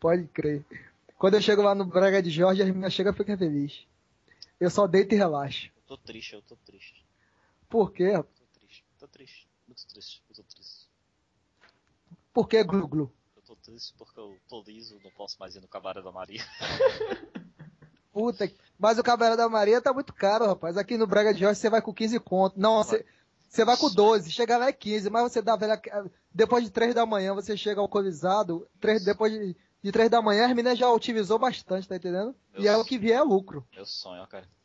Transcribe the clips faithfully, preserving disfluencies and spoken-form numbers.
Pode crer. Quando eu chego lá no Braga de Jorge, a menina chega e fica feliz. Eu só deito e relaxo. Eu tô triste, eu tô triste. Por quê? Tô triste, tô triste, muito triste, eu tô triste. Por que, Glu-Glu? Eu tô triste porque eu tô liso, não posso mais ir no Cabaré da Maria. Puta, mas o Cabaré da Maria tá muito caro, rapaz. Aqui no Braga de Jorge você vai com quinze conto. Não, você, você vai com doze, chega lá é quinze, mas você dá velha. Depois de três da manhã você chega alcoolizado. três, depois de, de três da manhã, a menina já otimizou bastante, tá entendendo? Meu e é o sonho. que vier é lucro. Meu sonho, ó, cara.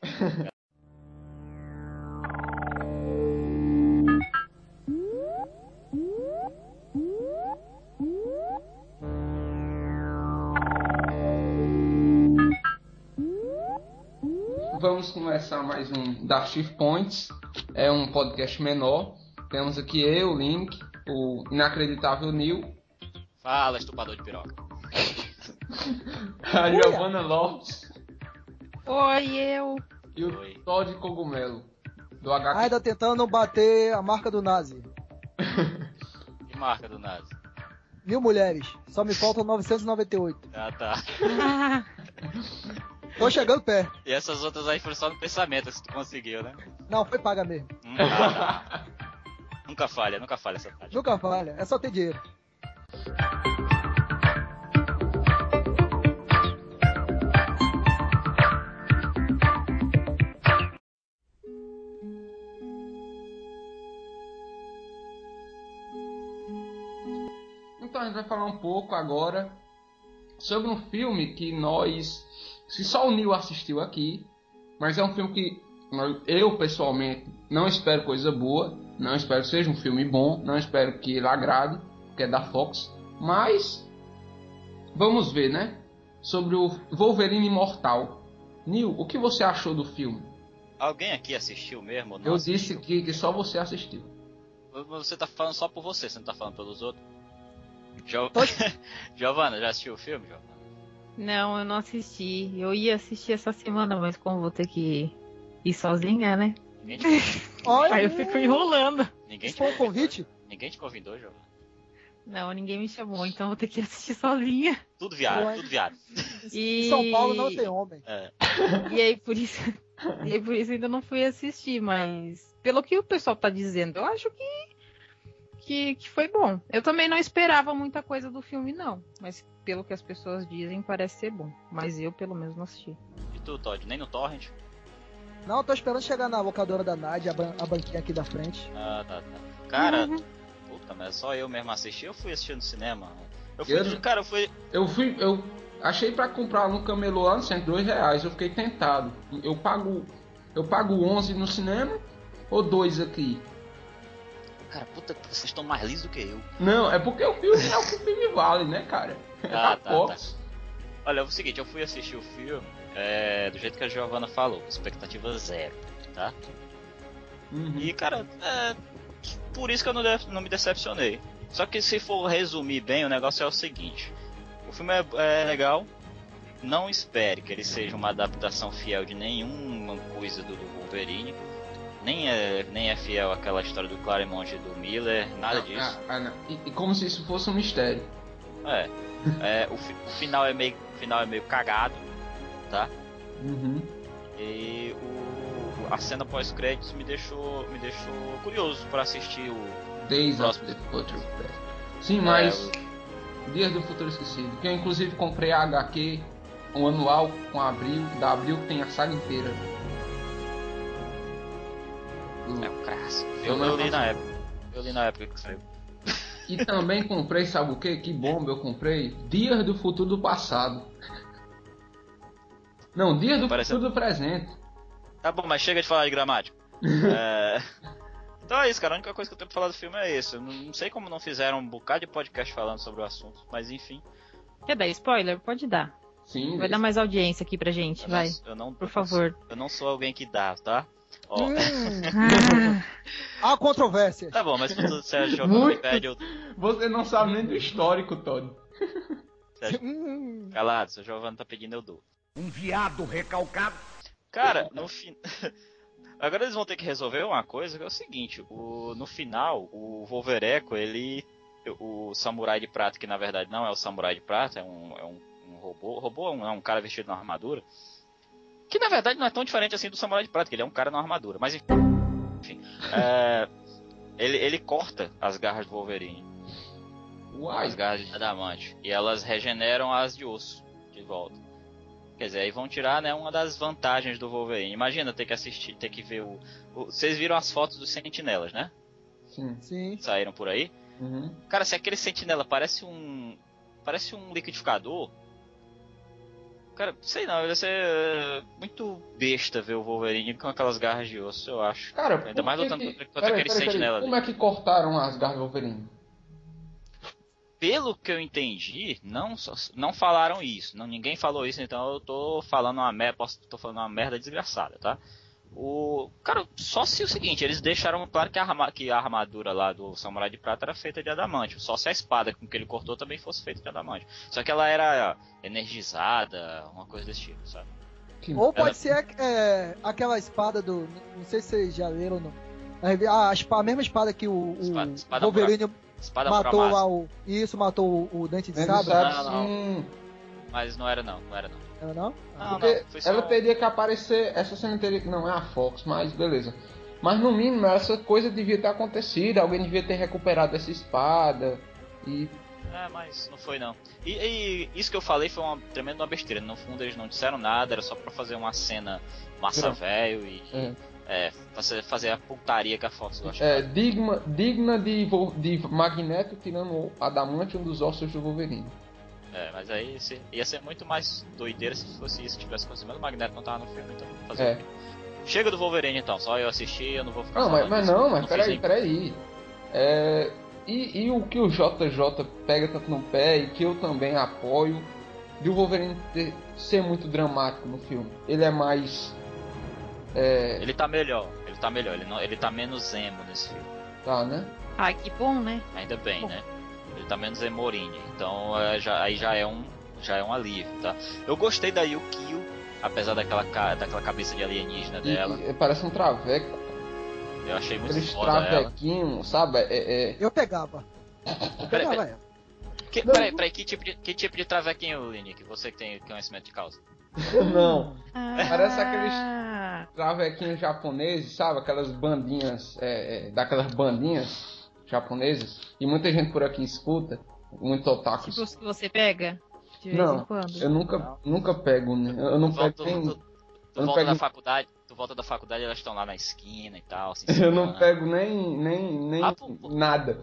Vamos começar mais um da Shift Points. É um podcast menor. Temos aqui eu, Link, o inacreditável Neil. Fala, estuprador de piroca. A Giovanna Lopes. Oi, eu. E o Oi. Todd Cogumelo. Do H Q. Ainda tentando bater a marca do Nazi. Que marca do Nazi? Mil mulheres. Só me faltam novecentos e noventa e oito. Ah, tá. Tô chegando perto. E essas outras aí foram só no pensamento que tu conseguiu, né? Não, foi paga mesmo. Hum, ah, tá. Nunca falha, nunca falha essa tática. Nunca falha. É só ter dinheiro. Então a gente vai falar um pouco agora sobre um filme que nós, se só o Neil assistiu aqui, mas é um filme que eu pessoalmente não espero coisa boa, não espero que seja um filme bom, não espero que ele agrade, que é da Fox, mas vamos ver, né? Sobre o Wolverine Imortal. Neil, o que você achou do filme? Alguém aqui assistiu mesmo? Ou não Eu assistiu? disse que, que só você assistiu. Você tá falando só por você, você não tá falando pelos outros? Jo... Tô- Giovana, já assistiu o filme, Giovana? Não, eu não assisti. Eu ia assistir essa semana, mas como vou ter que ir sozinha, né? Ninguém te, Olha, Aí eu fico enrolando. ninguém isso te foi um convidou? convite? Ninguém te convidou, Giovana? Não, ninguém me chamou, então vou ter que assistir sozinha. Tudo viado, Ué. tudo viado. E... Em São Paulo não tem homem. É. E aí por isso, e aí por isso ainda não fui assistir, mas pelo que o pessoal tá dizendo, eu acho que, que que foi bom. Eu também não esperava muita coisa do filme não, mas pelo que as pessoas dizem parece ser bom. Mas eu pelo menos não assisti. E tu, Todd, nem no Torrent? Não, tô esperando chegar na locadora da Nádia, a, ban- a banquinha aqui da frente. Ah, tá, tá. Cara, Uhum. puta, mas só eu mesmo assisti, eu fui assistir no cinema. Eu fui, Eu- cara, eu fui... Eu fui, eu achei pra comprar no camelô lá no centro, dois reais, eu fiquei tentado. Eu pago, eu pago onze no cinema ou dois aqui? Cara, puta, vocês estão mais lisos do que eu. Não, é porque o filme é o que o filme vale, né, cara? É Ah, da tá, Fox. Olha, é o seguinte, eu fui assistir o filme é, do jeito que a Giovanna falou, expectativa zero, tá? Uhum. E, cara, é, por isso que eu não, de- não me decepcionei. Só que se for resumir bem, o negócio é o seguinte. O filme é, é legal, não espere que ele seja uma adaptação fiel de nenhuma coisa do, do Wolverine. Nem é, nem é fiel àquela história do Claremont e do Miller, nada disso. Ah, ah, não. E, e como se isso fosse um mistério. É, é o, fi- o final é meio, o final é meio cagado, tá? Uhum. E o, a cena pós-créditos me deixou, me deixou curioso para assistir o Days of próximo. the Future Past. Sim, É, mas Dias do Futuro Esquecido. Que eu inclusive comprei a H Q, um anual com a Abril, da Abril que tem a saga inteira. Do- É o crasso. Eu, eu li na época. Eu li na época que saiu. E também comprei, sabe o que? Que bomba eu comprei? Dias do Futuro do Passado. Não, Dias do Parece- Futuro do Presente. Tá bom, mas chega de falar de gramática. É, então é isso, cara. A única coisa que eu tenho pra falar do filme é isso. Eu não, não sei como não fizeram um bocado de podcast falando sobre o assunto, mas enfim. Quer dar spoiler? Pode dar. Sim, Vai dar mais audiência aqui pra gente, Eu vai. não, eu não, Por eu favor. Não, eu não sou alguém que dá, tá? Ó, Hum, Ah, há controvérsias. tá bom, mas quando você achou que me Muito. pede, eu. Você não sabe nem do histórico, Todd. Hum, Calado, se o Giovanni tá pedindo, eu dou. Um viado recalcado. Cara, no fim. Agora eles vão ter que resolver uma coisa que é o seguinte: o... no final, o Wolvereco ele o Samurai de Prata, que na verdade não é o Samurai de Prata, é um, é um, um robô. Robô é um, é um cara vestido numa armadura. Que na verdade não é tão diferente assim do Samurai de Prata, que ele é um cara numa armadura. Mas enfim. É, ele, ele corta as garras do Wolverine. Uai. As garras de adamante. E elas regeneram as de osso de volta. Quer dizer, aí vão tirar, né, uma das vantagens do Wolverine. Imagina ter que assistir, ter que ver o... o vocês viram as fotos dos sentinelas, né? Sim. Sim. Saíram por aí. Uhum. Cara, se aquele sentinela parece um... Parece um liquidificador... Cara, sei não, vai ser muito besta ver o Wolverine com aquelas garras de osso, eu acho. Cara, ainda mais lutando que... contra, contra aquele peraí, sentinela peraí. ali. Como é que cortaram as garras do Wolverine? Pelo que eu entendi, não, não falaram isso. Não, ninguém falou isso, então eu tô falando uma merda, posso, tô falando uma merda desgraçada, tá? O cara, só se o seguinte, eles deixaram claro que a, arma, que a armadura lá do Samurai de Prata era feita de adamante. Só se a espada com que ele cortou também fosse feita de adamante. Só que ela era energizada, uma coisa desse tipo, sabe? Que... Ou pode Ela... ser é, aquela espada do... Não sei se vocês já leram ou não. A, a, a mesma espada que o, o Espada, espada Wolverine espada matou lá o... Isso, matou o, o Dente de Sabre. Não, não. Hum. Mas não era não, não era não. Não, não? Não, Porque não, foi só... ela teria que aparecer, essa cena teria que, não é a Fox, mas beleza. Mas no mínimo essa coisa devia ter acontecido, alguém devia ter recuperado essa espada e... É, mas não foi não. E, e isso que eu falei foi uma tremenda besteira. No fundo eles não disseram nada, era só pra fazer uma cena massa velho e... É. É, fazer, fazer a putaria que a Fox gosta. É, digna, digna de, de Magneto tirando o adamante um dos ossos do Wolverine. É, mas aí ia ser muito mais doideira se fosse isso, se tivesse acontecido. Mas o Magneto não tava no filme, então fazer É. o quê? Chega do Wolverine então, só eu assistir, eu não vou ficar Não, mas, falando mas disso, não, mas fiz peraí, nem- peraí. É, e, e o que o J J pega tanto no pé e que eu também apoio, de o Wolverine ter, ser muito dramático no filme. Ele é mais... É, Ele tá melhor, ele tá melhor, ele, não, ele tá menos emo nesse filme. tá, né? Ai, que bom, né? Ainda bem, Bom. né? Ele tá menos Emorine, então é, já, aí já é um já é um alívio, tá? Eu gostei da Yukio, apesar daquela, ca- daquela cabeça de alienígena E, dela. e parece um traveco. Eu achei muito Aqueles foda ela. travequinhos, sabe? É, é... Eu pegava. Eu Peraí, pegava peraí. ela. Que, Não. peraí, peraí, que tipo de, que tipo de travequinho, Linick? Você que tem conhecimento de causa. Não. Parece aqueles Ah, travequinhos japoneses, sabe? Aquelas bandinhas, é, é, daquelas bandinhas japonesas. E muita gente por aqui escuta, muito otakus. tipo os que você pega de vez Não, em quando. eu nunca, nunca pego, né? Eu não Tu pego volta, nem... tu, tu eu não volta pego- da faculdade, tu volta da faculdade, elas estão lá na esquina e tal. Se Eu não ensinando. pego nem, nem, nem Ah, pô, pô. nada.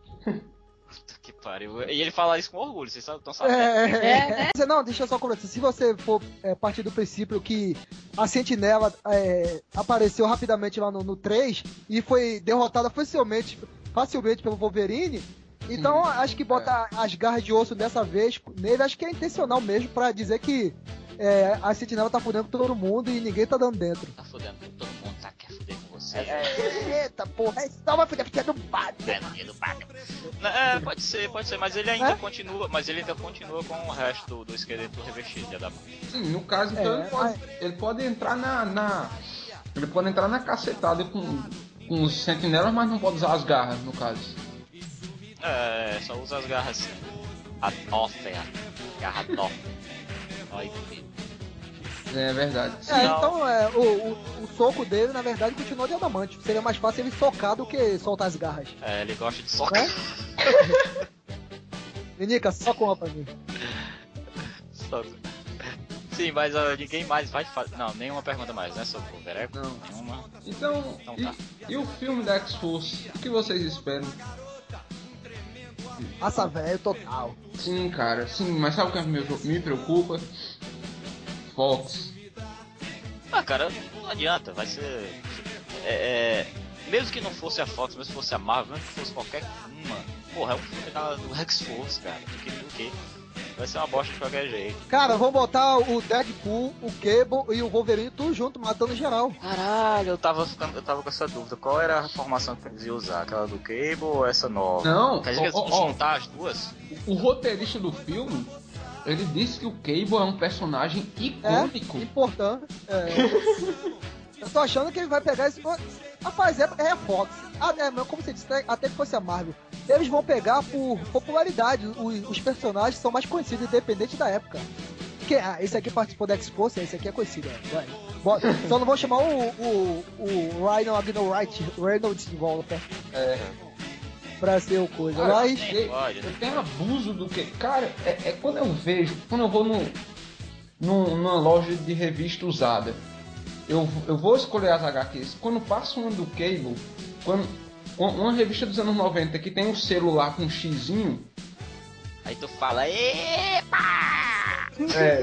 Puta que pariu. E ele fala isso com orgulho, vocês estão sabendo. É, É, né? Mas, Não, deixa eu só conversar. Se você for é, partir do princípio que a Sentinela é, apareceu rapidamente lá no, no três e foi derrotada facilmente, facilmente pelo Wolverine, então Sim, acho que botar as garras de osso dessa vez nele, acho que é intencional mesmo pra dizer que é, a Sentinela tá fudendo com todo mundo e ninguém tá dando dentro. Tá fudendo com todo mundo, tá? Quer fuder com você. Eita, porra, só vai fuder porque é do Batman. É, filho do Batman. É, pode ser, pode ser, mas ele ainda É? continua, mas ele ainda continua com o resto do, do esqueleto revestido de adamante. Sim, no caso, então É, ele, pode, ele pode entrar na, na... Ele pode entrar na cacetada com, com os sentinelas, mas não pode usar as garras, no caso. É, só usa as garras assim. A Nofer, a garra Nofer. Olha que É verdade. É, Não. então é, o, o, o soco dele, na verdade, continua de adamante. Seria mais fácil ele socar do que soltar as garras. É, ele gosta de socar. Né? Vinica, soca uma pra mim. Soca. Sim, mas uh, ninguém mais vai fazer. Não, nenhuma pergunta mais, né? Sobre o Vereco? Não. Nenhuma. Então, Então e, tá. e o filme da X-Force? O que vocês esperam? Aça velho total. Sim, cara, sim, mas sabe o que me, me preocupa? Fox. Ah, cara, não adianta, vai ser. É, é, mesmo que não fosse a Fox, mesmo que fosse a Marvel, mesmo que fosse qualquer uma, porra, é um filme da, do X-Force, cara. Tu queria o quê? Vai ser uma bosta de qualquer jeito. Cara, vamos botar o Deadpool, o Cable e o Wolverine tudo junto, matando geral. Caralho, eu tava, ficando, eu tava com essa dúvida. Qual era a formação que eles iam usar? Aquela do Cable ou essa nova? Não, Quer dizer que eles ó, vão ó, juntar as duas? o roteirista do filme, ele disse que o Cable é um personagem icônico. Importante. É. Eu tô achando que ele vai pegar esse. Rapaz, é, é a Fox. Ah, é, mas como você disse, até que fosse a Marvel. eles vão pegar por popularidade. Os, os personagens são mais conhecidos, independente da época. Que, ah, esse aqui participou da Expo, esse aqui é conhecido. Vai. Bota, só não vou chamar o, o, o Ryan Agnowright Reynolds de volta. É. Pra ser o coisa. Cara, Mas. eu, eu tenho abuso do que. Cara, é, é quando eu vejo. Quando eu vou no, no, numa loja de revista usada. Eu, eu vou escolher as agá quês. Quando passa uma do Cable. Quando, uma revista dos anos noventa que tem um celular com um xizinho. Aí tu fala, epa! É.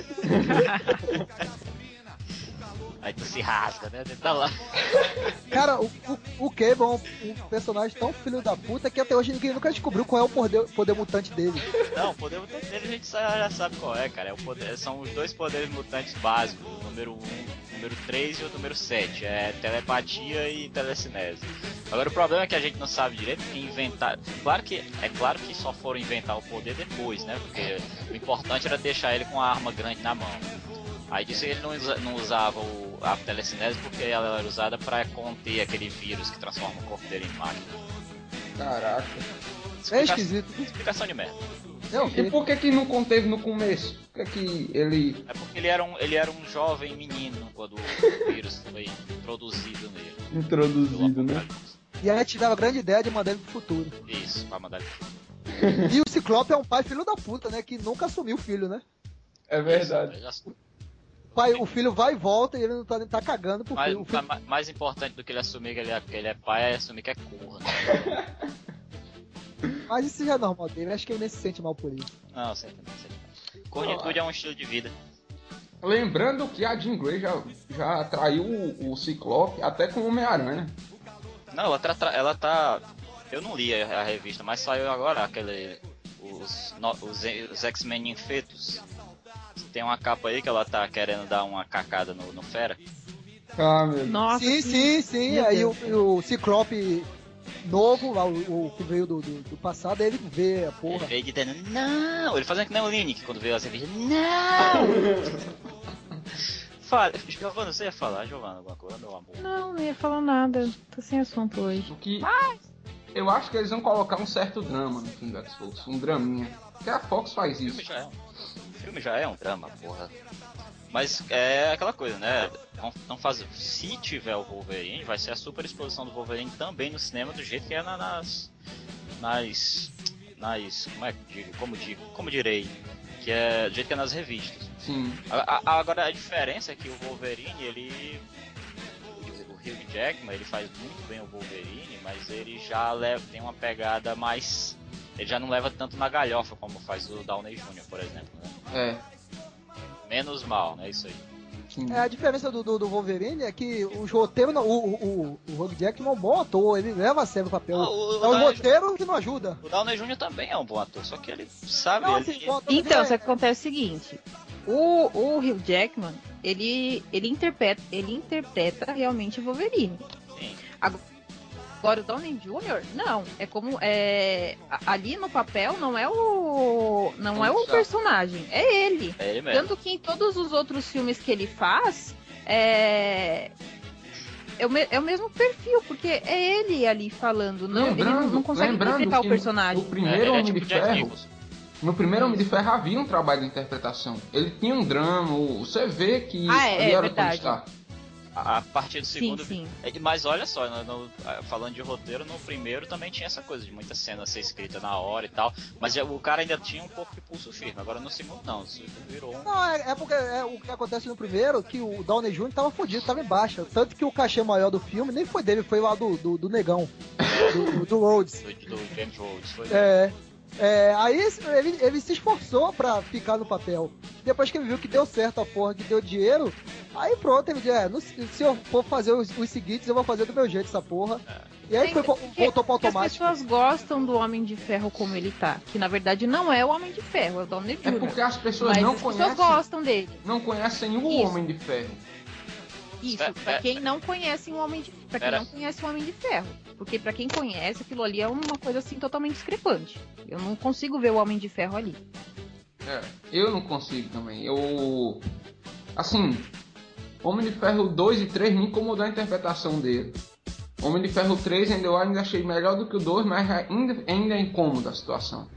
Aí tu se rasga, né? Dentro da lá. Cara, o, o, o Cable é um, um personagem tão filho da puta que até hoje ninguém nunca descobriu qual é o poder, poder mutante dele. Não, o poder mutante dele a gente já sabe qual é, cara. É o poder, são os dois poderes mutantes básicos, o número um, o número três e o número sete. É telepatia e telecinese. Agora o problema é que a gente não sabe direito que inventar. Claro que é claro que só foram inventar o poder depois, né? Porque o importante era deixar ele com a arma grande na mão. Aí disse que ele não, usa, não usava o, a telecinese porque ela era usada para conter aquele vírus que transforma o corpo dele em máquina. Caraca. É esquisito. Explicação de merda. É okay. E por que que não conteve no começo? Por que que ele... É porque ele era um, ele era um jovem menino quando o vírus foi introduzido nele. Introduzido, né? E aí te dava a grande ideia de mandar ele pro futuro. Isso, pra mandar ele pro futuro. E o Ciclope é um pai filho da puta, né? Que nunca assumiu o filho, né? É verdade. Isso, pai, o filho vai e volta e ele não tá, tá cagando pro mais, filho. O filho... Mais, mais importante do que ele assumir que ele é, que ele é pai é assumir que é corno. Mas isso já é normal dele, acho que ele nem se sente mal por isso. Não, sei também, sei também. Cornitude é um estilo de vida. Lembrando que a Jean Grey já, já traiu o, o Ciclope até com o Homem-Aranha. Não, ela, tra, tra, ela tá... Eu não li a, a revista, mas saiu agora aquele... Os, no, os, os X-Men infetos. Tem uma capa aí que ela tá querendo dar uma cacada no, no Fera. Ah, meu Deus. Nossa, sim, sim, sim. Meu Aí o, Deus. o Ciclope novo, lá, o, o que veio do, do, do passado, ele vê a porra. Ele veio dizendo, não! Ele fazendo que nem o Linick quando veio a revista. Não! Fala, Giovana, você ia falar, Giovana, alguma coisa, meu amor? Não, não ia falar nada. Tô sem assunto hoje. O que... Eu acho que eles vão colocar um certo drama no filme do X-Force, um draminha. Porque a Fox faz O isso. filme já é um, o filme já é um drama, porra. Mas é aquela coisa, né? Não, não faz... Se tiver o Wolverine, vai ser a super exposição do Wolverine também no cinema, do jeito que é na, nas... Nas... Nas... Como é que digo? Como digo? Como direi? Que é do jeito que é nas revistas. Sim. A, a, agora a diferença é que o Wolverine, ele... O Hugh Jackman, ele faz muito bem o Wolverine, mas ele já leva, tem uma pegada mais... Ele já não leva tanto na galhofa como faz o Downey Júnior, por exemplo, né? É. Menos mal, né? Isso aí. Sim. É, a diferença do, do, do Wolverine é que os roteiros, não, o, o, o Hugh Jackman é um bom ator, ele leva a sério o papel. Ah, o- o é o Downey roteiro que não ajuda. O Downey Júnior também é um bom ator, só que ele sabe... Não, ele... assim, bom ator, Então, mas só é- que acontece o seguinte. O, o Hugh Jackman, ele, ele, interpreta, ele interpreta realmente o Wolverine. Sim. Agora o Downey Júnior, não. É como. É, a- ali no papel não é o. Não é o Exato. personagem, é ele. É ele mesmo. Tanto que em todos os outros filmes que ele faz, é. É o, me- é o mesmo perfil, porque é ele ali falando. Não, ele não, não consegue lembrando interpretar que o personagem. No É, primeiro ele é Homem tipo de Jack Ferro, Nicholson. no primeiro Homem de Ferro havia um trabalho de interpretação. Ele tinha um drama, você vê que Ah, é, ali é era verdade. Tony Stark. A, a partir do Sim, segundo... sim. É, mas olha só, no, no- falando de roteiro, no primeiro também tinha essa coisa de muita cena ser escrita na hora e tal, mas já- o cara ainda tinha um pouco de pulso firme, agora no segundo não, o segundo virou um... Não, é, é porque é, o que acontece no primeiro, que o Downey Júnior tava fodido, tava em baixa. Tanto que o cachê maior do filme nem foi dele, foi lá do, do, do negão, do, do, do Rhodes. do, do James Rhodes, foi... É, é, aí ele, ele se esforçou pra ficar no papel. Depois que ele viu que deu certo a porra, que deu dinheiro, aí pronto, ele disse, é, no- se eu for fazer os, os seguintes, eu vou fazer do meu jeito essa porra. E aí foi, Porque- voltou pro porque automático. As pessoas gostam do Homem de Ferro como ele tá. Que na verdade não é o Homem de Ferro, é o Downey É Júnior. porque as pessoas Mas não as pessoas conhecem, gostam dele. não conhecem o Isso. Homem de Ferro. Isso, É, pra é, quem não conhece o Homem de pra quem Era- não conhece o Homem de Ferro. Porque pra quem conhece, aquilo ali é uma coisa assim totalmente discrepante. Eu não consigo ver o Homem de Ferro ali. É, eu não consigo também. Eu. Assim, Homem de Ferro dois e três me incomodou a interpretação dele. Homem de Ferro três ainda eu ainda achei melhor do que o dois, mas ainda, ainda é incômoda a situação.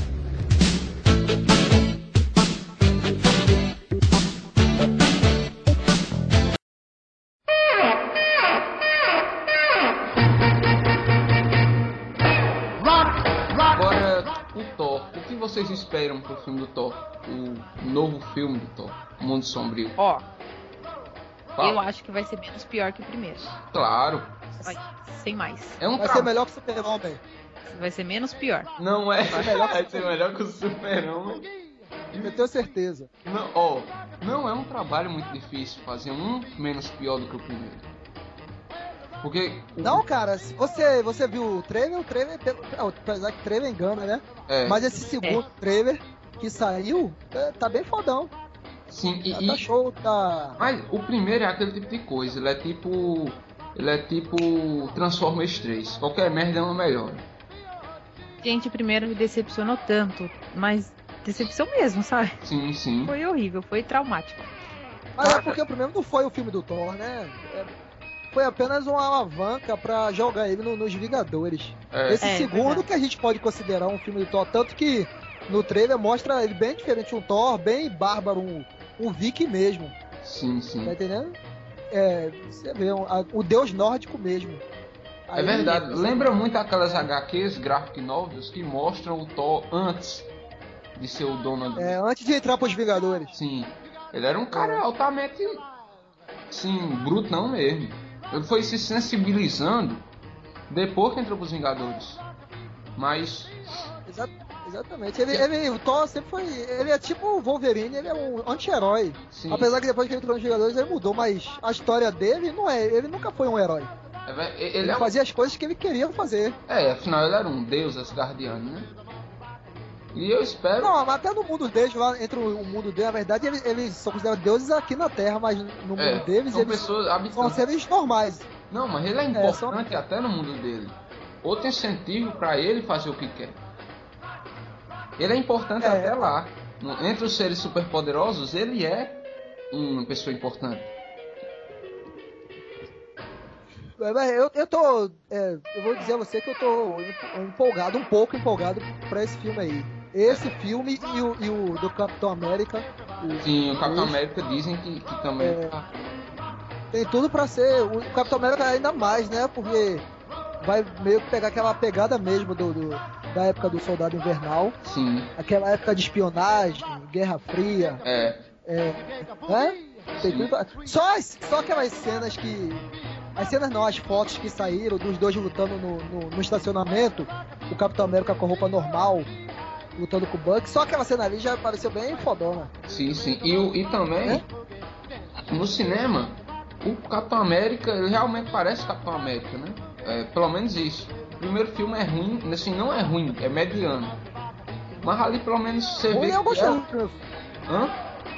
Agora, o Thor. O que vocês esperam pro filme do Thor? O novo filme do Thor, Mundo Sombrio. Ó, Fala. eu acho que vai ser menos pior que o primeiro. Claro. Vai, sem mais. É um Vai tra... ser melhor que o Super-Homem. Vai ser menos pior. Não é. Vai melhor que- Vai ser melhor que o Super-Homem. Eu tenho certeza. Não, ó, não é um trabalho muito difícil fazer um menos pior do que o primeiro. Porque. o- Não, cara, se você, você viu o trailer, o trailer, apesar que o trailer engana, né? É, Mas esse segundo trailer que saiu, é, tá bem fodão. sim, e, Tá, e- tá show, tá... Mas o primeiro é aquele tipo de coisa, ele é tipo. Ele é tipo Transformers três. Qualquer merda é uma melhor. Gente, o primeiro me decepcionou tanto, mas decepção mesmo, sabe? Sim, sim. Foi horrível, foi traumático. Mas é porque o primeiro não foi o filme do Thor, né? É, foi apenas uma alavanca pra jogar ele no- nos Vingadores. É, Esse É, segundo verdade. que a gente pode considerar um filme do Thor, tanto que no trailer mostra ele bem diferente, um Thor bem bárbaro, um, um Viking mesmo, sim, sim. tá entendendo? É, você vê, um- a- o deus nórdico mesmo. É Aí- verdade. Lembra muito aquelas H Qs, graphic novels, que mostram o Thor antes de ser o dono do... É, antes de entrar pros Vingadores. Sim. Ele era um cara altamente... Sim, brutão mesmo. Ele foi se sensibilizando depois que entrou pros Vingadores. Mas... Exa- exatamente. Ele, ele, o Thor sempre foi. Ele é tipo o Wolverine, ele é um anti-herói. Sim. Apesar que depois que ele entrou nos Vingadores ele mudou, mas a história dele não é. Ele nunca foi um herói. É ve- Ele, Ele é, um- fazia as coisas que ele queria fazer. é, afinal ele era um deus asgardiano, né? E eu espero... Não, mas até no mundo deles, lá entre o mundo dele, na verdade, eles, eles são considerados deuses aqui na Terra, mas no mundo É, deles são eles pessoas são habitantes. seres normais. Não, mas ele é É, só- importante até no mundo dele. Outro incentivo pra ele fazer o que quer. Ele é importante É. até lá. No- Entre os seres superpoderosos, ele é uma pessoa importante. Mas Eu, eu tô. é, eu vou dizer a você que eu tô empolgado, um pouco empolgado pra esse filme aí. Esse filme e o, e o do Capitão América. o- Sim, o Capitão esse- América dizem que, que também... É. Tem tudo pra ser. O Capitão América ainda mais, né? Porque vai meio que pegar aquela pegada mesmo do, do- da época do Soldado Invernal. Sim, Aquela época de espionagem, Guerra Fria. é. É, né? Tem tudo pra- só, as- só aquelas cenas que. As cenas não, as fotos que saíram dos dois lutando no, no, no estacionamento. O Capitão América com a roupa normal, lutando com o Buck. Só aquela cena ali já pareceu bem fodona. Sim, sim. E, o- e também, no cinema, o Capitão América, ele realmente parece o Capitão América, né? É, pelo menos isso. O primeiro filme é ruim, assim, não é ruim, é mediano. Mas ali pelo menos você vê Eu que gostei, é... do primeiro- Hã?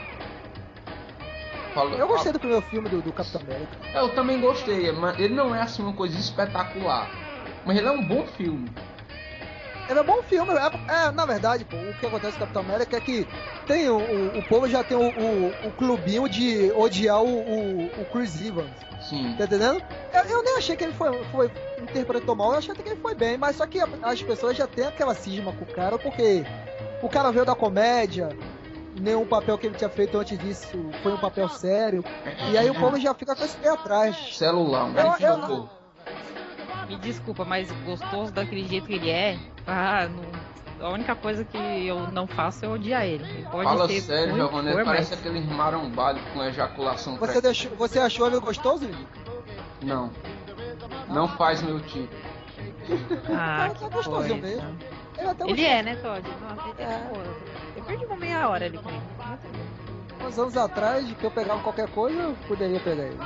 Fala- eu gostei do primeiro filme do, do Capitão América. É, eu também gostei, mas ele não é assim uma coisa espetacular. Mas ele é um bom filme. Ele é um bom filme. É, é, na verdade, pô, o que acontece com o Capitão América é que tem o, o, o povo já tem o, o, o clubinho de odiar o, o, o Chris Evans. Sim. Tá entendendo? Eu, eu nem achei que ele foi, foi interpretou mal, eu achei até que ele foi bem, mas só que a- as pessoas já têm aquela cisma com o cara, porque o cara veio da comédia, nenhum papel que ele tinha feito antes disso foi um papel sério, e aí o povo já fica com esse pé atrás. Celular, né? Eu- eu não- Me desculpa, mas gostoso daquele jeito que ele é, ah, não- a única coisa que eu não faço é odiar ele. Ele pode Fala ser sério, ruim, Giovanni, for, parece mas- aquele marombalho com ejaculação Você, precoce. deixou, você achou ele gostoso, Lili? Não. Não faz meu tipo. Ah, Tá que gostosinho coisa. mesmo. Ele, até Ele é, né, Todd? Nossa, ele é, É. pô, eu perdi uma meia hora ali com ele. Muito bom. uns anos atrás, que eu pegava qualquer coisa, eu poderia pegar ele.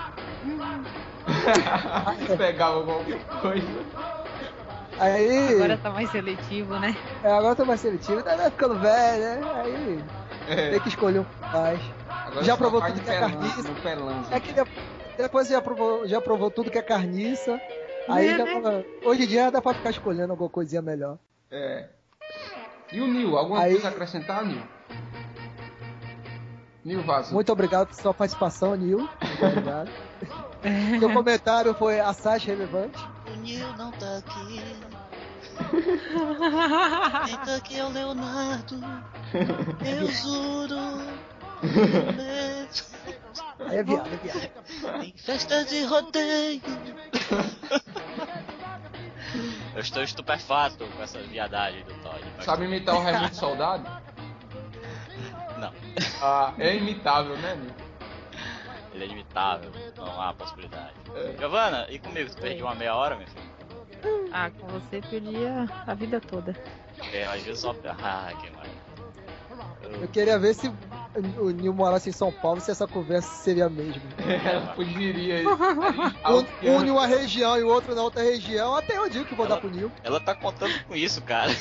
Pegava qualquer coisa. Aí, Agora tá mais seletivo, né? é, agora eu tô mais seletivo, tá vai ficando velho, né? Aí É. tem que escolher um mais. Agora Já só provou faz tudo no que é pelanza, carniça. no pelanza. É que de- depois você já provou, já provou tudo que é carniça. Aí É, já né? tava- hoje em dia dá pra ficar escolhendo alguma coisinha melhor. É. E o Nil, alguma Aí- coisa a acrescentar, Nil? Nil Vaso. Muito obrigado pela sua participação, Nil. Muito obrigado. Seu comentário foi assaz relevante. o Neil não tá aqui. Quem tá aqui é o Leonardo. Eu juro. Aí é viado, é viado. Em festa de rodeio. Eu estou estupefato com essa viadagem do Todd. Sabe imitar o Raimundo Soldado? Não. Ah, é imitável, né, Nil? Ele é limitável, não há possibilidade. É. Giovana, e comigo? Tu perdeu uma meia hora, meu filho? Ah, com você perdia a vida toda. É, às vezes só... Ah, que mais. Eu queria ver se o Nil morasse em São Paulo, se essa conversa seria a mesma. É, poderia. Um une uma região e o outro na outra região, até eu digo que vou ela, dar pro Nil. Ela tá contando com isso, cara.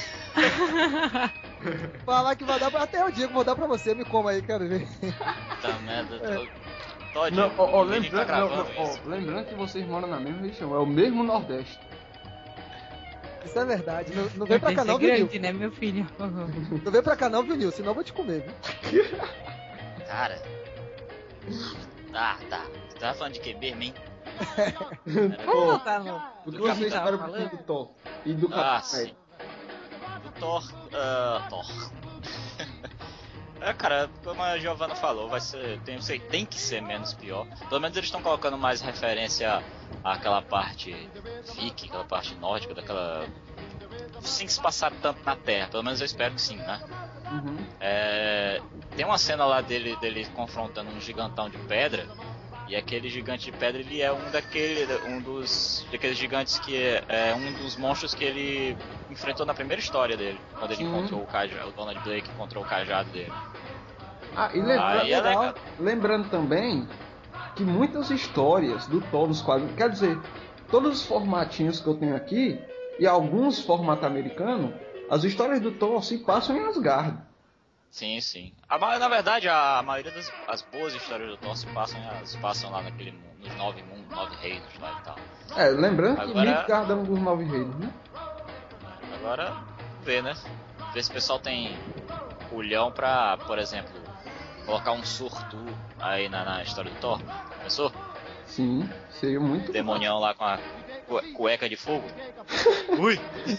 Falar que vai dar pra... Até eu digo que vou dar pra você, me coma aí, quero ver. Tá merda, É. Todd, Não, ó, ó, o menino lembrando, tá não, gravando não, ó, isso. lembrando que vocês moram na mesma região, é o mesmo Nordeste. Isso é verdade. Não, não vem pra cá não, Tem que ser viu, grande, Nil? né, meu filho? Uhum. Não vem pra cá não, viu, Nil? Senão eu vou te comer, viu? Cara. Tá, tá. Você tava falando de quê mesmo, hein? Pô, tá não. por do duas vezes Capitão. para o filme do Thor e do Ah, Capitão sim. Do Thor. Uh, Thor. É, cara, como a Giovanna falou, vai ser, tem, sei, tem que ser menos pior. Pelo menos eles estão colocando mais referência àquela parte viking, aquela parte nórdica, daquela... sem se passar tanto na Terra. Pelo menos eu espero que sim, né? Uhum. É, tem uma cena lá dele, dele confrontando um gigantão de pedra. E aquele gigante de pedra, ele é um daquele, um dos daqueles gigantes que é, é um dos monstros que ele enfrentou na primeira história dele, quando ele Sim. encontrou o cajado, o Donald Blake encontrou o cajado dele. Ah, e lembra- Aí é legal. lembrando também que muitas histórias do Thor nos quadrinhos, quer dizer, todos os formatinhos que eu tenho aqui e alguns formato americano, as histórias do Thor se passam em Asgard. Sim, sim. A, ma- na verdade, a, a maioria das as boas histórias do Thor se passam, se passam lá naquele mundo, nos nove mundos, nove reinos lá e tal. É, lembrando que Agora- Midgard é um dos nove reinos, né? Agora, ver, né? Ver se o pessoal tem culhão pra, por exemplo, colocar um surto aí na, na história do Thor. Pensou? Sim, seria muito Demonião lá com a cu- cueca de fogo. Ui!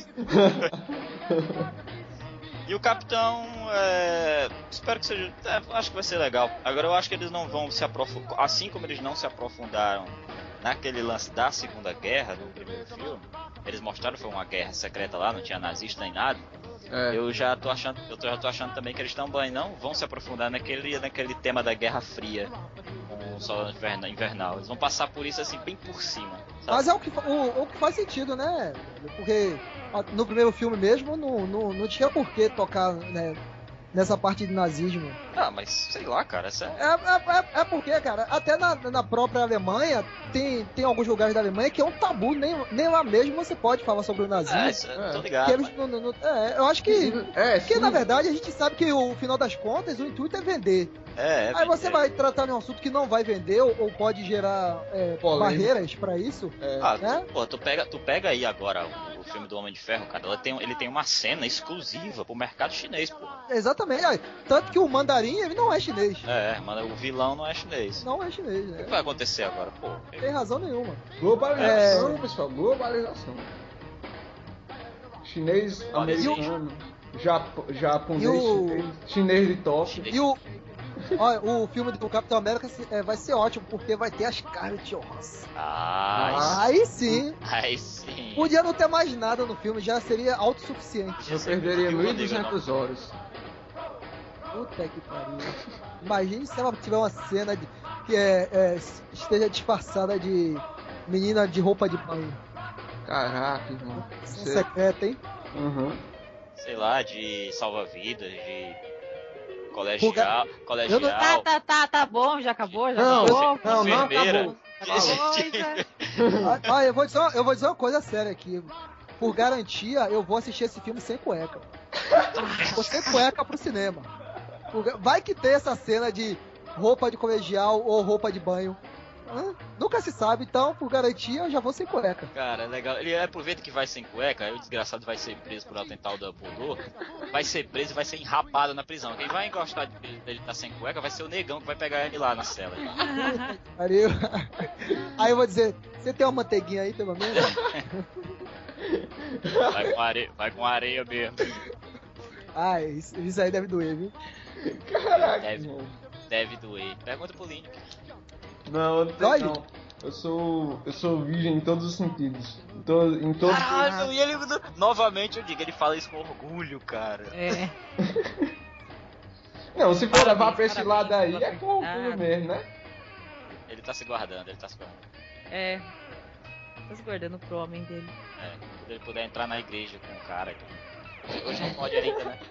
E o Capitão, é, espero que seja, é, acho que vai ser legal. Agora eu acho que eles não vão se aprofundar, assim como eles não se aprofundaram naquele lance da Segunda Guerra, no primeiro filme. Eles mostraram que foi uma guerra secreta lá, não tinha nazista nem nada. É. Eu já tô achando, eu tô- já tô achando também que eles também não vão se aprofundar naquele, naquele tema da Guerra Fria, com o Sol Inverna- Invernal. Eles vão passar por isso assim bem por cima. Sabe? Mas é o que, fa- o, o que faz sentido, né? Porque ó, no primeiro filme mesmo não, não, não tinha por que tocar, né, nessa parte de nazismo. Ah, mas sei lá, cara, essa é... É, é, é, é porque, cara, até na, na própria Alemanha, tem, tem alguns lugares da Alemanha que é um tabu, nem, nem lá mesmo você pode falar sobre o nazismo. É, isso, eu tô É. ligado. Que eles mas- não- não- não- é, eu acho que. É, Porque sim. na verdade a gente sabe que o final das contas o intuito é vender. É, é Aí você vender. vai tratar de um assunto que não vai vender ou, ou pode gerar é, Polêmica. barreiras pra isso. É. Ah, né? tu, pô, tu pega, tu pega aí agora o, o filme do Homem de Ferro, cara. Ela tem, ele tem uma cena exclusiva pro mercado chinês, pô. Exatamente. Aí, tanto que o mandarim ele não é chinês. É, mano, o vilão não é chinês. Não é chinês, O que né? vai acontecer agora, pô? Não tem razão nenhuma. Globalização, É. pessoal, globalização. Chinês, Olha, americano, Jap- japonês, E o- chinês, chinês de top. Chinês. E o. Olha, o filme do Capitão América se- é, vai ser ótimo, porque vai ter a Scarlett Johansson. Ah, Aí sim. aí sim. Podia não ter mais nada no filme, já seria autossuficiente. Eu perderia Viúva mil e Negra, duzentas horas. Puta que pariu. Imagine se ela tiver uma cena de, que é, é, esteja disfarçada de menina de roupa de banho. Caraca, irmão. Ação Cê- secreta, hein? Uhum. Sei lá, de salva-vidas, de Pulga- colegial. Eu colegial. não- Tá, tá, tá, tá bom, já acabou, já Não, acabou. não, não enfermeira. acabou. Coisa. Ah, ah, eu vou dizer uma, eu vou dizer uma coisa séria aqui. Por garantia, eu vou assistir esse filme sem cueca. Vou sem cueca pro cinema. Por ga- Vai que tem essa cena de roupa de colegial ou roupa de banho. Hã? Nunca se sabe, então, por garantia, eu já vou sem cueca. Cara, é legal. Ele aproveita que vai sem cueca, aí o desgraçado vai ser preso por atentar o pudor, vai ser preso e vai ser enrapado na prisão. Quem vai gostar dele estar sem cueca vai ser o negão que vai pegar ele lá na cela. Aí eu, aí eu vou dizer, você tem uma manteiguinha aí, pelo menos? Vai com areia, vai com areia mesmo. Ah, isso, isso aí deve doer, viu? Caraca, Deve, mano. deve doer. Pergunta pro Lineker. Não, eu não Dói? tenho, não. Eu sou, eu sou virgem em todos os sentidos. Em, to, em todos Caralho, e ele... Novamente eu digo, ele fala isso com orgulho, cara. É. Não, se for Parabéns, levar pra esse parabéns lado aí, pela é com orgulho verdade. mesmo, né? Ele tá se guardando, ele tá se guardando. É. Tá se guardando pro homem dele. É, quando ele puder entrar na igreja com o cara. Hoje não pode ainda, né?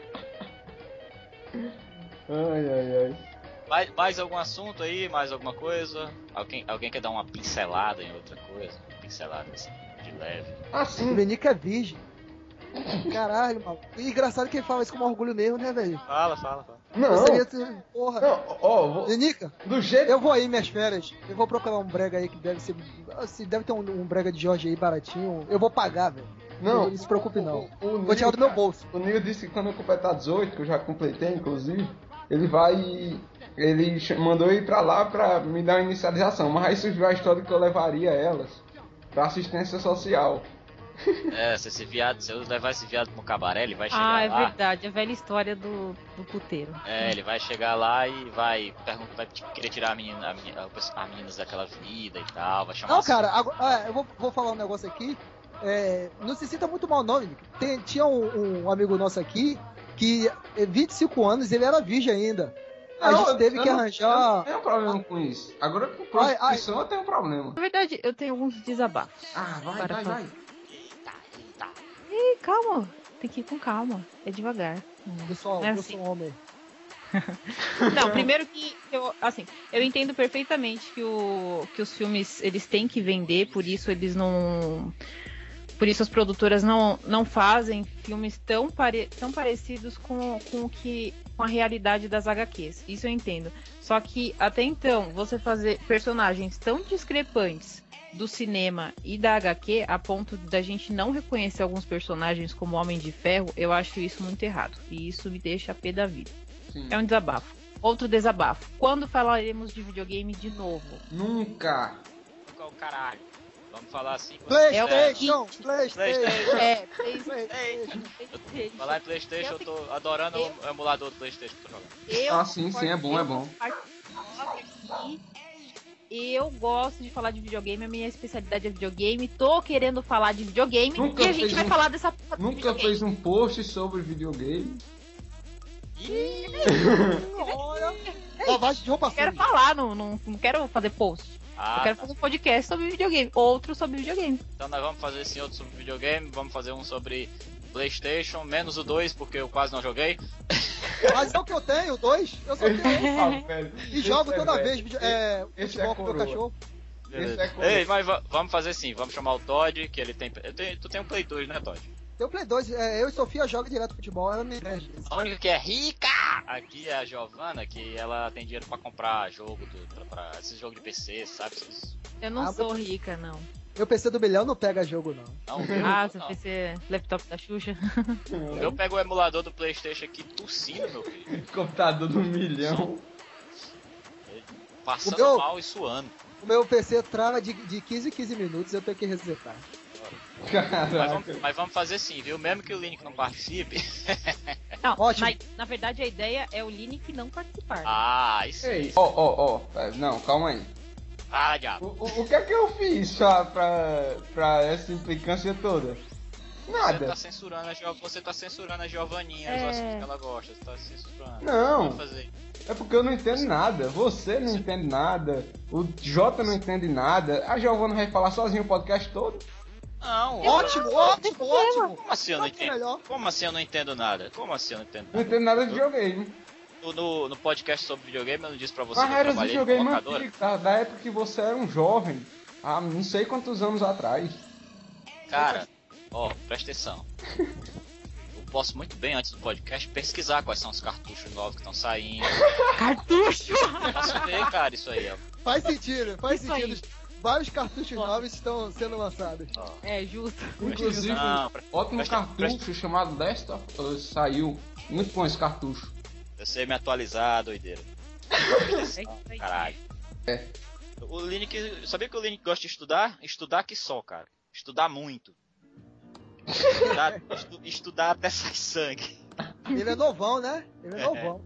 Ai, ai, ai. Mais, mais algum assunto aí? Mais alguma coisa? Alguém, alguém quer dar uma pincelada em outra coisa? Uma pincelada assim, de leve. Ah, O sim. Venica é virgem. Caralho, mano. E engraçado que ele fala isso com orgulho mesmo, né, velho? Fala, fala, fala. Não, Seria assim, porra. não, ó, vou- Venica, do jeito... eu vou aí minhas férias. Eu vou procurar um brega aí que deve ser. Assim, deve ter um, um brega de Jorge aí baratinho. Eu vou pagar, velho. Não, Não se preocupe, não. O, o, o Vou tirar do meu Nil, bolso. O Nil disse que quando eu completar dezoito, que eu já completei, inclusive, ele vai... Ele ch- mandou ir pra lá pra me dar uma inicialização, mas aí surgiu a história que eu levaria elas pra assistência social. É, se esse viado, se eu levar esse viado pro cabaré, ele vai chegar Ah, é lá. verdade. A velha história do, do puteiro. É, ele vai chegar lá e vai perguntar, vai tipo, querer tirar a menina, a menina, a menina daquela vida e tal, vai chamar Não, assim. cara, agora, ah, eu vou, vou falar um negócio aqui. É, não se sinta muito mal, não, Nick. Tem, tinha um, um amigo nosso aqui que, eh, vinte e cinco anos, ele era virgem ainda. A Não, gente teve eu que não- Eu arranjar. não tenho problema com isso. Agora com Ai, ai. prostituição eu tenho problema. Na verdade, eu tenho alguns desabafos. Ah, vai, Para vai, falar. vai. Eita, eita. Ih, calma. Tem que ir com calma. É devagar. Pessoal, É eu assim. sou um homem. Não, primeiro que eu, assim, eu entendo perfeitamente que, o, que os filmes eles têm que vender, por isso eles não, por isso as produtoras não, não fazem filmes tão, pare, tão parecidos com, com o que com a realidade das agá quês. Isso eu entendo. Só que até então você fazer personagens tão discrepantes do cinema e da agá quê a ponto da gente não reconhecer alguns personagens como Homem de Ferro, eu acho isso muito errado. E isso me deixa a pé da vida. Sim. É um desabafo. Outro desabafo. Quando falaremos de videogame de novo? Nunca. Qual o caralho? Vamos falar assim. com- PlayStation! É PlayStation! PlayStation. É, PlayStation! PlayStation. Falar em PlayStation, eu tô adorando o emulador do PlayStation que eu tô jogando. Eu Ah, sim, sim, é bom, é bom. aqui, eu gosto de falar de videogame, a minha especialidade é videogame. Tô querendo falar de videogame Nunca e a gente fez vai um- falar dessa porra do Nunca videogame. fez um post sobre videogame. Olha! Lavagem de roupa Eu quero suja. falar, não, não, não quero fazer post. eu Ah, quero tá. fazer um podcast sobre videogame, outro sobre videogame. Então nós vamos fazer esse outro sobre videogame, vamos fazer um sobre PlayStation, menos o dois, porque eu quase não joguei. Mas é o que eu tenho, dois. Eu só tenho um. Ah, velho, E esse jogo é toda velho. vez. vide- É, Esse futebol é com meu coroa. cachorro. Esse é coroa. Ei, mas va- vamos fazer assim, vamos chamar o Todd, que ele tem. eu tenho- tu tem um Play dois, né, Todd? Tem o Play dois. É, eu e Sofia jogam direto futebol. Ela me perde. A única que é rica aqui é a Giovana, que ela tem dinheiro pra comprar jogo, do, pra, pra esses jogos de P C, sabe? Esses- Eu não Ah, sou rica, não. Meu P C do milhão não pega jogo, não. Não, viu? Ah, seu Não. P C laptop da Xuxa. Eu pego o emulador do PlayStation aqui tossindo, meu filho. Computador do milhão. Passando O meu- mal e suando. O meu P C trava de, de quinze em quinze minutos. Eu tenho que resetar. Mas Caraca. vamos, mas vamos fazer assim, viu? Mesmo que o Link não participe. Não, Ótimo. na, na verdade a ideia é o Linic não participar. Ah, isso Ei, aí. ó, ó, ó. é, Não, calma aí. Ah, O, diabo. o, o que é que eu fiz pra, pra, pra essa implicância toda? Você Nada. tá censurando a Jo- você tá censurando a Giovaninha, É. os assuntos que ela gosta, você tá censurando. Não. Vamos fazer. É porque eu não entendo nada. Você não entende nada. O Jota não entende nada. A Giovana vai falar sozinho o podcast todo. Não, Ótimo, ótimo, ótimo. Como assim eu não Tá que entendo? melhor. Como assim eu não entendo nada? Como assim eu não entendo Não nada? entendo nada de videogame. No, no, no podcast sobre videogame eu não disse pra você Mas que eu era de trabalhei de videogame locadora? antigo, tá? Da época que você era um jovem. Há não sei quantos anos atrás. Cara, ó, presta atenção. Eu posso muito bem, antes do podcast, pesquisar quais são os cartuchos novos que estão saindo. Cartucho! Eu posso ver, cara, isso aí, ó. Faz sentido, faz Isso sentido. aí. Vários cartuchos novos estão sendo lançados. É, justo. Inclusive, Não, pre- ótimo presta- cartucho presta- chamado Desta uh, saiu. Muito bom esse cartucho. Eu sei me atualizar, doideira. É isso aí. Caralho. É. O Linick, sabia que o Linick gosta de estudar? Estudar que só, cara. Estudar muito. Estudar, estu- estudar até sair sangue. Ele é novão, né? Ele é É. novão.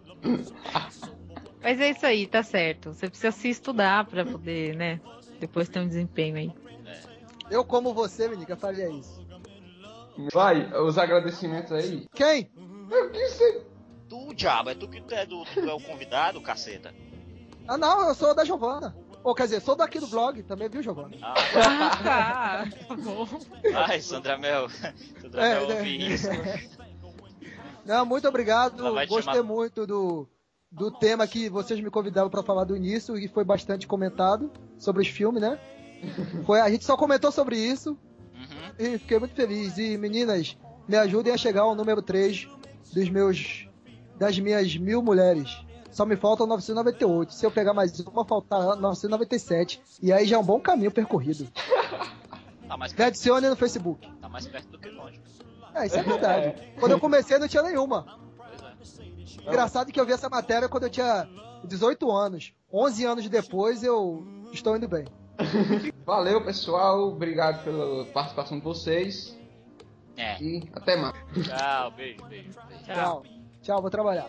Mas é isso aí, tá certo. Você precisa se estudar pra poder, né? Depois ter um desempenho aí. Eu, como você, menina, faria isso. Vai, os agradecimentos aí. Quem? Eu disse. Tu, diabo, é tu que tu é, do, tu é o convidado, caceta. Ah, não, eu sou da Giovana. Ou quer dizer, sou daqui do blog, também viu, Giovana? Ah, Ah, tá. Tá bom. ai, Sandra Mel. Sandra É, Mel, né? ouvi isso. Não, muito obrigado. Ela vai te Gostei chamar- muito do, do tema que vocês me convidaram pra falar do início e foi bastante comentado sobre os filmes, né? Foi, a gente só comentou sobre isso Uhum. e fiquei muito feliz. E meninas, me ajudem a chegar ao número três dos meus, das minhas mil mulheres. Só me faltam novecentos e noventa e oito. Se eu pegar mais uma, faltar novecentos e noventa e sete. E aí já é um bom caminho percorrido. Tá mais Me perto, adicione no Facebook. tá mais perto do que longe. É, isso é verdade. Quando eu comecei, não tinha nenhuma. Pois é. Engraçado que eu vi essa matéria quando eu tinha dezoito anos. onze anos depois, eu estou indo bem. Valeu, pessoal. Obrigado pela participação de vocês. É. E até mais. Tchau, beijo, beijo, beijo. Tchau. Tchau, vou trabalhar.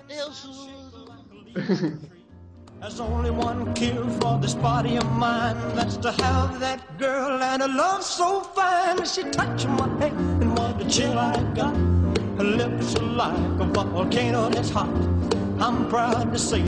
There's only one cure for this body of mine. That's to have that girl and a love so fine. She touched my hand and what a chill I got. Her lips are like a volcano that's hot. I'm proud to say